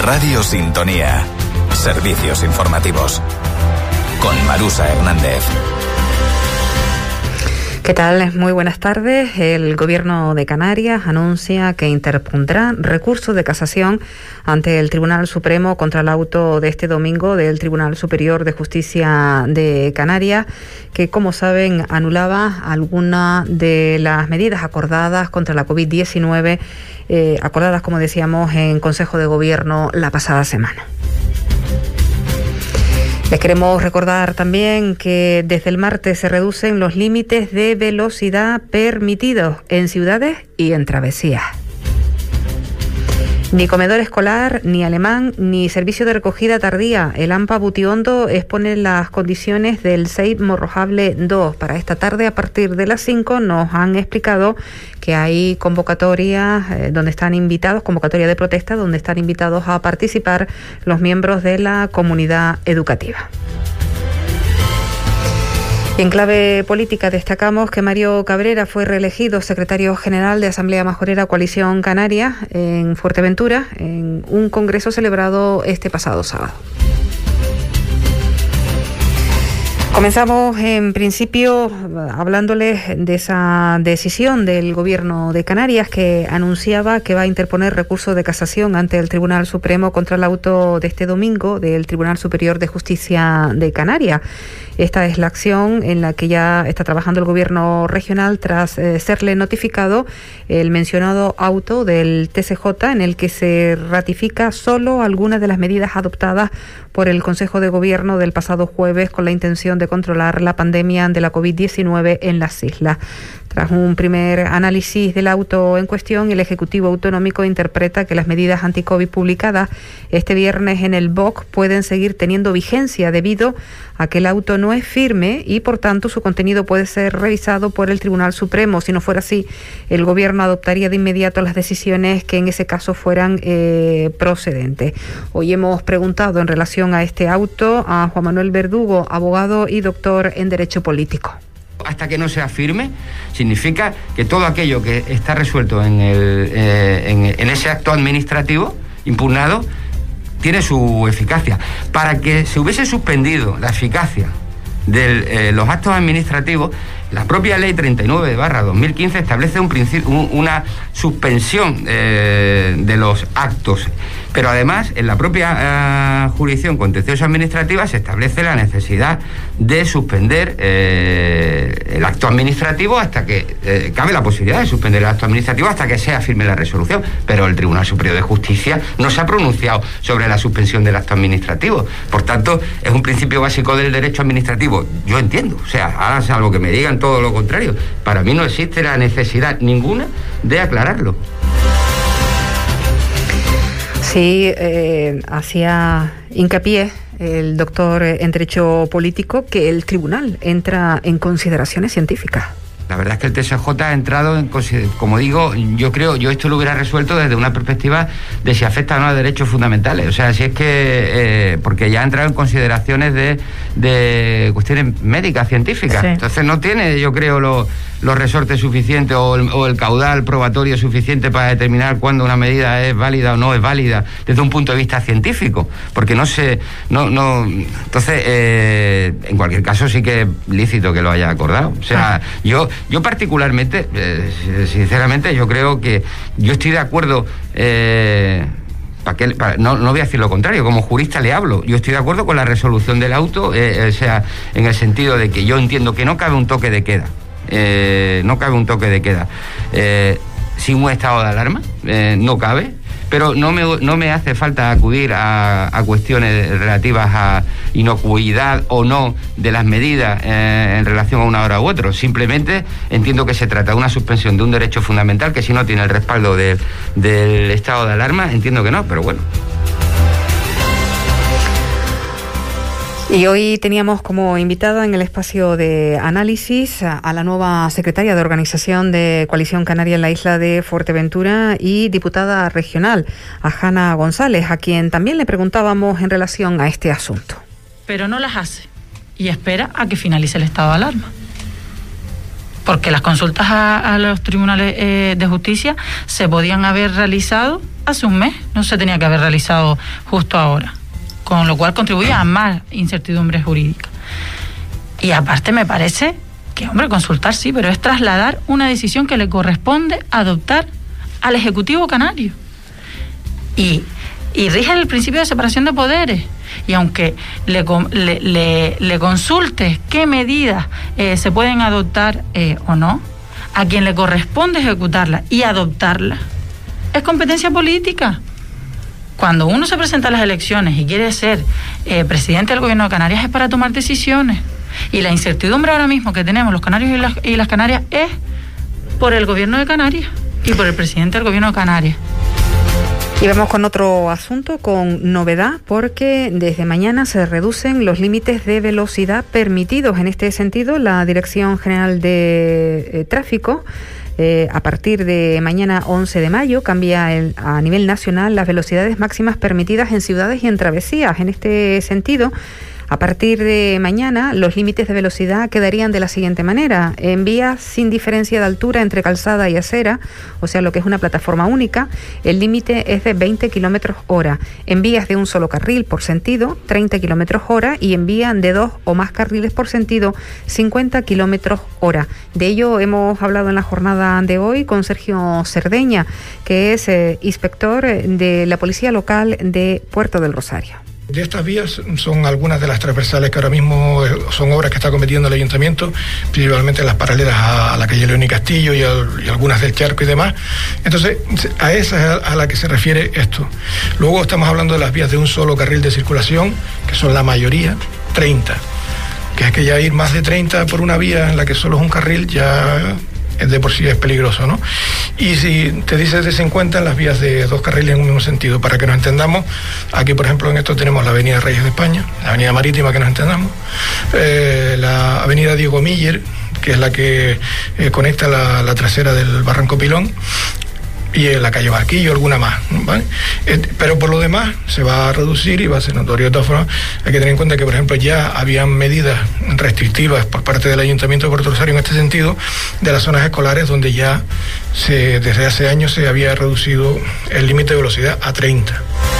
Radio Sintonía. Servicios informativos. Con Marusa Hernández. ¿Qué tal? Muy buenas tardes. El Gobierno de Canarias anuncia que interpondrá recurso de casación ante el Tribunal Supremo contra el auto de este domingo del Tribunal Superior de Justicia de Canarias, que, como saben, anulaba algunas de las medidas acordadas contra la COVID-19, acordadas, como decíamos, en Consejo de Gobierno la pasada semana. Les queremos recordar también que desde el martes se reducen los límites de velocidad permitidos en ciudades y en travesías. Ni comedor escolar, ni alemán, ni servicio de recogida tardía. El AMPA Butiondo expone las condiciones del SEIP Morrojable 2. Para esta tarde, a partir de las 5, nos han explicado que hay convocatorias donde están invitados, convocatoria de protesta, donde están invitados a participar los miembros de la comunidad educativa. En clave política destacamos que Mario Cabrera fue reelegido secretario general de Asamblea Majorera Coalición Canaria en Fuerteventura en un congreso celebrado este pasado sábado. Comenzamos en principio hablándoles de esa decisión del Gobierno de Canarias, que anunciaba que va a interponer recurso de casación ante el Tribunal Supremo contra el auto de este domingo del Tribunal Superior de Justicia de Canarias. Esta es la acción en la que ya está trabajando el Gobierno regional tras serle notificado el mencionado auto del TCJ, en el que se ratifica solo algunas de las medidas adoptadas por el Consejo de Gobierno del pasado jueves con la intención de controlar la pandemia de la COVID-19 en las islas. Tras un primer análisis del auto en cuestión, el Ejecutivo Autonómico interpreta que las medidas anti-COVID publicadas este viernes en el BOC pueden seguir teniendo vigencia debido a que el auto no es firme y, por tanto, su contenido puede ser revisado por el Tribunal Supremo. Si no fuera así, el Gobierno adoptaría de inmediato las decisiones que en ese caso fueran procedentes. Hoy hemos preguntado en relación a este auto a Juan Manuel Verdugo, abogado y doctor en Derecho Político. Hasta que no sea firme, significa que todo aquello que está resuelto en ese acto administrativo impugnado tiene su eficacia. Para que se hubiese suspendido la eficacia de los actos administrativos, la propia Ley 39/2015 establece una suspensión de los actos. Pero además, en la propia jurisdicción contenciosa administrativa se establece la necesidad de suspender el acto administrativo hasta que cabe la posibilidad de suspender el acto administrativo hasta que sea firme la resolución. Pero el Tribunal Superior de Justicia no se ha pronunciado sobre la suspensión del acto administrativo. Por tanto, es un principio básico del derecho administrativo. Yo entiendo, o sea, ahora salvo que me digan todo lo contrario, para mí no existe la necesidad ninguna de aclararlo. Sí, hacía hincapié el doctor en Derecho Político que el tribunal entra en consideraciones científicas. La verdad es que el TSJ ha entrado en, como digo, yo esto lo hubiera resuelto desde una perspectiva de si afecta o no a derechos fundamentales. O sea, si es que, porque ya ha entrado en consideraciones de cuestiones médicas, científicas. Sí. Entonces no tiene, yo creo, los resortes suficientes o el caudal probatorio suficiente para determinar cuándo una medida es válida o no es válida desde un punto de vista científico. Porque entonces, en cualquier caso sí que es lícito que lo haya acordado. O sea, yo particularmente, sinceramente, yo creo que yo estoy de acuerdo, no voy a decir lo contrario, como jurista le hablo, yo estoy de acuerdo con la resolución del auto, o sea, en el sentido de que yo entiendo que no cabe un toque de queda, sin un estado de alarma, no cabe. Pero no me hace falta acudir a cuestiones relativas a inocuidad o no de las medidas en relación a una hora u otra. Simplemente entiendo que se trata de una suspensión de un derecho fundamental que si no tiene el respaldo del estado de alarma, entiendo que no, pero bueno. Y hoy teníamos como invitada en el espacio de análisis a la nueva secretaria de Organización de Coalición Canaria en la isla de Fuerteventura y diputada regional, a Hanna González, a quien también le preguntábamos en relación a este asunto. Pero no las hace y espera a que finalice el estado de alarma. Porque las consultas a los tribunales de justicia se podían haber realizado hace un mes, no se tenía que haber realizado justo ahora, con lo cual contribuye a más incertidumbre jurídica. Y aparte me parece que, hombre, consultar sí, pero es trasladar una decisión que le corresponde adoptar al Ejecutivo canario. Y rige el principio de separación de poderes. Y aunque le consultes qué medidas se pueden adoptar o no, a quien le corresponde ejecutarlas y adoptarlas es competencia política. Cuando uno se presenta a las elecciones y quiere ser presidente del Gobierno de Canarias es para tomar decisiones. Y la incertidumbre ahora mismo que tenemos los canarios y las Canarias es por el Gobierno de Canarias y por el presidente del Gobierno de Canarias. Y vamos con otro asunto, con novedad, porque desde mañana se reducen los límites de velocidad permitidos. En este sentido, la Dirección General de Tráfico, a partir de mañana 11 de mayo, cambia a nivel nacional las velocidades máximas permitidas en ciudades y en travesías. En este sentido, a partir de mañana, los límites de velocidad quedarían de la siguiente manera. En vías sin diferencia de altura entre calzada y acera, o sea, lo que es una plataforma única, el límite es de 20 km/h. En vías de un solo carril por sentido, 30 km/h, y en vías de 2 o más carriles por sentido, 50 km/h. De ello hemos hablado en la jornada de hoy con Sergio Cerdeña, que es inspector de la Policía Local de Puerto del Rosario. De estas vías son algunas de las transversales que ahora mismo son obras que está cometiendo el Ayuntamiento, principalmente las paralelas a la calle León y Castillo y algunas del Charco y demás. Entonces, a esa es a la que se refiere esto. Luego estamos hablando de las vías de un solo carril de circulación, que son la mayoría, 30. Que es que ya ir más de 30 por una vía en la que solo es un carril ya de por sí es peligroso, ¿no? Y si te dices de 50 en las vías de 2 carriles en un mismo sentido, para que nos entendamos, aquí por ejemplo en esto tenemos la avenida Reyes de España, la avenida Marítima, que nos entendamos, la avenida Diego Miller, que es la que conecta la trasera del Barranco Pilón, y en la calle Barquillo, alguna más, ¿vale? Pero por lo demás se va a reducir y va a ser notorio. De todas formas, hay que tener en cuenta que, por ejemplo, ya habían medidas restrictivas por parte del Ayuntamiento de Puerto Rosario en este sentido, de las zonas escolares, donde ya desde hace años se había reducido el límite de velocidad a 30.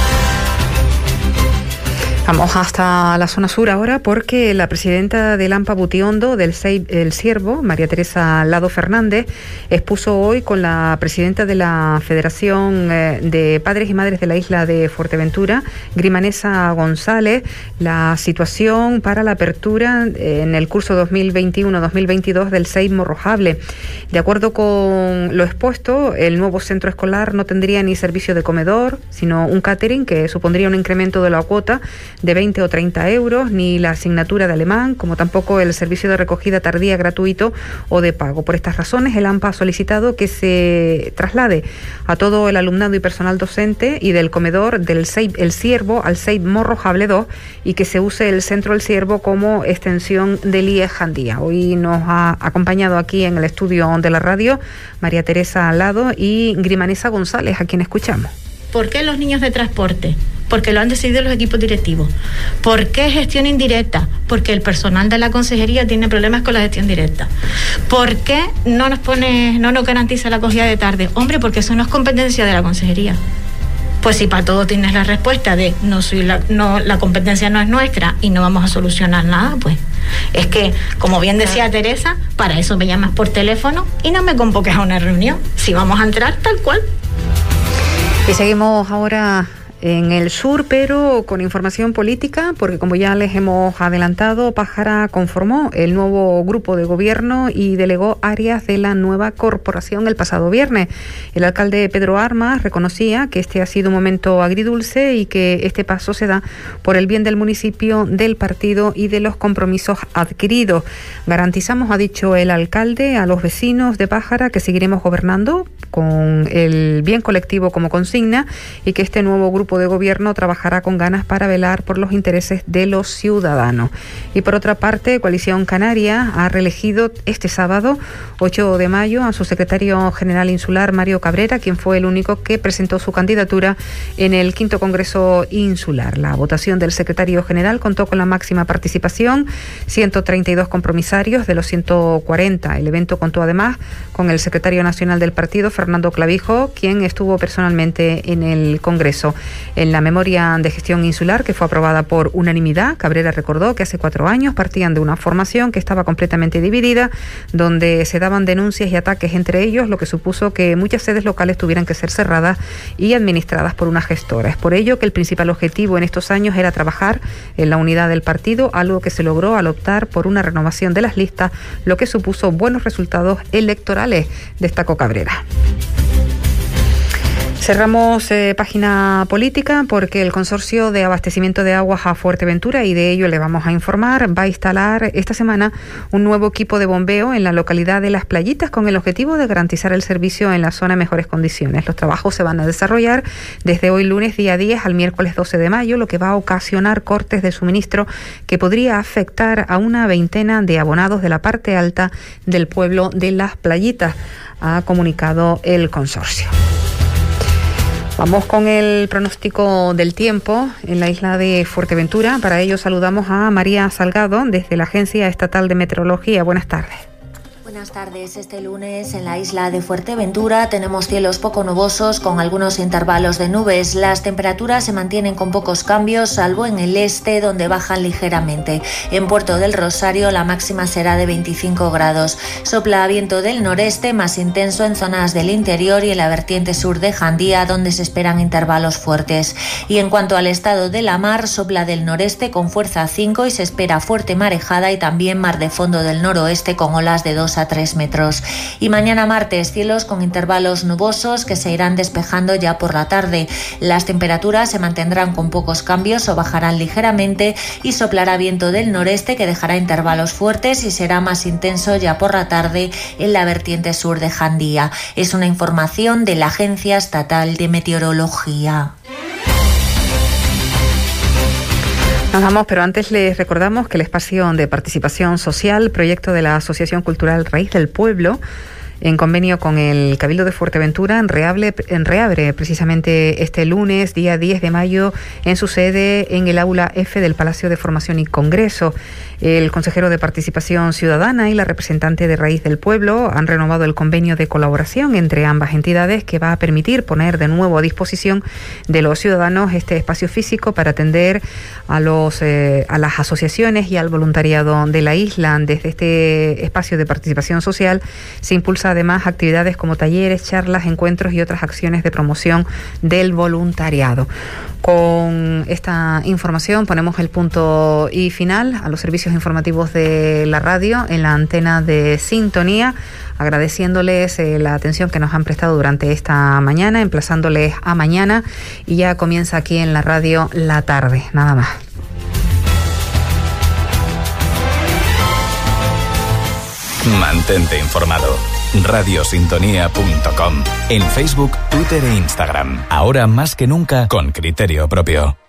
Vamos hasta la zona sur ahora, porque la presidenta del AMPA Butiondo, del CEIP El Ciervo, María Teresa Lado Fernández, expuso hoy con la presidenta de la Federación de Padres y Madres de la isla de Fuerteventura, Grimanesa González, la situación para la apertura en el curso 2021-2022 del CEIP Morrojable. De acuerdo con lo expuesto, el nuevo centro escolar no tendría ni servicio de comedor, sino un catering que supondría un incremento de la cuota de 20 o 30 euros, ni la asignatura de alemán, como tampoco el servicio de recogida tardía gratuito o de pago. Por estas razones, el AMPA ha solicitado que se traslade a todo el alumnado y personal docente y del comedor del CEIP El Ciervo al CEIP Morrojable 2 y que se use el centro El Ciervo como extensión del IE Jandía. Hoy nos ha acompañado aquí en el estudio de la radio María Teresa Lado y Grimanesa González, a quien escuchamos. ¿Por qué los niños de transporte? Porque lo han decidido los equipos directivos. ¿Por qué gestión indirecta? Porque el personal de la consejería tiene problemas con la gestión directa. ¿Por qué no nos garantiza la acogida de tarde? Hombre, porque eso no es competencia de la consejería. Pues si para todo tienes la respuesta de la competencia no es nuestra y no vamos a solucionar nada, pues es que, como bien decía Teresa, para eso me llamas por teléfono y no me convoques a una reunión. Si vamos a entrar, tal cual. Y seguimos ahora en el sur, pero con información política, porque como ya les hemos adelantado, Pájara conformó el nuevo grupo de gobierno y delegó áreas de la nueva corporación el pasado viernes. El alcalde Pedro Armas reconocía que este ha sido un momento agridulce y que este paso se da por el bien del municipio, del partido y de los compromisos adquiridos. Garantizamos, ha dicho el alcalde, a los vecinos de Pájara que seguiremos gobernando con el bien colectivo como consigna y que este nuevo grupo grupo de gobierno trabajará con ganas para velar por los intereses de los ciudadanos. Y por otra parte, Coalición Canaria ha reelegido este sábado, 8 de mayo, a su secretario general insular, Mario Cabrera, quien fue el único que presentó su candidatura en el 5º Congreso Insular. La votación del secretario general contó con la máxima participación, 132 compromisarios de los 140. El evento contó además con el secretario nacional del partido, Fernando Clavijo, quien estuvo personalmente en el Congreso. En la memoria de gestión insular, que fue aprobada por unanimidad, Cabrera recordó que hace 4 años partían de una formación que estaba completamente dividida, donde se daban denuncias y ataques entre ellos, lo que supuso que muchas sedes locales tuvieran que ser cerradas y administradas por una gestora. Es por ello que el principal objetivo en estos años era trabajar en la unidad del partido, algo que se logró al optar por una renovación de las listas, lo que supuso buenos resultados electorales, destacó Cabrera. Cerramos página política porque el Consorcio de Abastecimiento de Aguas a Fuerteventura, y de ello le vamos a informar, va a instalar esta semana un nuevo equipo de bombeo en la localidad de Las Playitas con el objetivo de garantizar el servicio en la zona en mejores condiciones. Los trabajos se van a desarrollar desde hoy lunes día 10 al miércoles 12 de mayo, lo que va a ocasionar cortes de suministro que podría afectar a una veintena de abonados de la parte alta del pueblo de Las Playitas, ha comunicado el consorcio. Vamos con el pronóstico del tiempo en la isla de Fuerteventura. Para ello saludamos a María Salgado desde la Agencia Estatal de Meteorología. Buenas tardes. Buenas tardes. Este lunes en la isla de Fuerteventura tenemos cielos poco nubosos con algunos intervalos de nubes. Las temperaturas se mantienen con pocos cambios, salvo en el este, donde bajan ligeramente. En Puerto del Rosario la máxima será de 25 grados. Sopla viento del noreste, más intenso en zonas del interior y en la vertiente sur de Jandía, donde se esperan intervalos fuertes. Y en cuanto al estado de la mar, sopla del noreste con fuerza 5 y se espera fuerte marejada y también mar de fondo del noroeste con olas de 2 a 3 metros. Y mañana martes, cielos con intervalos nubosos que se irán despejando ya por la tarde. Las temperaturas se mantendrán con pocos cambios o bajarán ligeramente y soplará viento del noreste que dejará intervalos fuertes y será más intenso ya por la tarde en la vertiente sur de Jandía. Es una información de la Agencia Estatal de Meteorología. Nos vamos, pero antes les recordamos que el espacio de participación social, proyecto de la Asociación Cultural Raíz del Pueblo, en convenio con el Cabildo de Fuerteventura, reabre precisamente este lunes, día 10 de mayo, en su sede en el Aula F del Palacio de Formación y Congreso. El consejero de Participación Ciudadana y la representante de Raíz del Pueblo han renovado el convenio de colaboración entre ambas entidades que va a permitir poner de nuevo a disposición de los ciudadanos este espacio físico para atender a las asociaciones y al voluntariado de la isla. Desde este espacio de participación social se impulsa además actividades como talleres, charlas, encuentros y otras acciones de promoción del voluntariado. Con esta información ponemos el punto y final a los servicios informativos de la radio en la antena de Sintonía, agradeciéndoles la atención que nos han prestado durante esta mañana, emplazándoles a mañana, y ya comienza aquí en la radio la tarde, nada más. Mantente informado. Radiosintonía.com. En Facebook, Twitter e Instagram. Ahora más que nunca con criterio propio.